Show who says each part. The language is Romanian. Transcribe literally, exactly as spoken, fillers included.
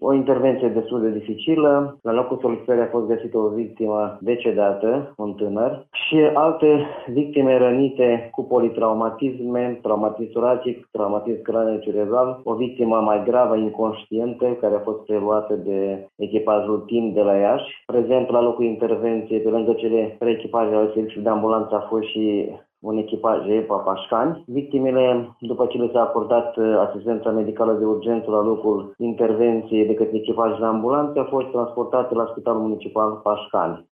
Speaker 1: O intervenție destul de dificilă. La locul solicitării a fost găsită o victimă decedată, un tânăr, și alte victime rănite cu politraumatisme, traumatism toracic, traumatism craniocerebral, o victimă mai gravă, inconștientă, care a fost preluată de echipajul Team de la Iași. Prezent la locul intervenției, pe lângă cele trei echipaje ale serviciului de ambulanță, a fost și un echipaj E P A Pașcani. Victimele, după ce le s-a acordat asistența medicală de urgență la locul intervenției de către echipajul de ambulanță, au fost transportate la Spitalul Municipal Pașcani.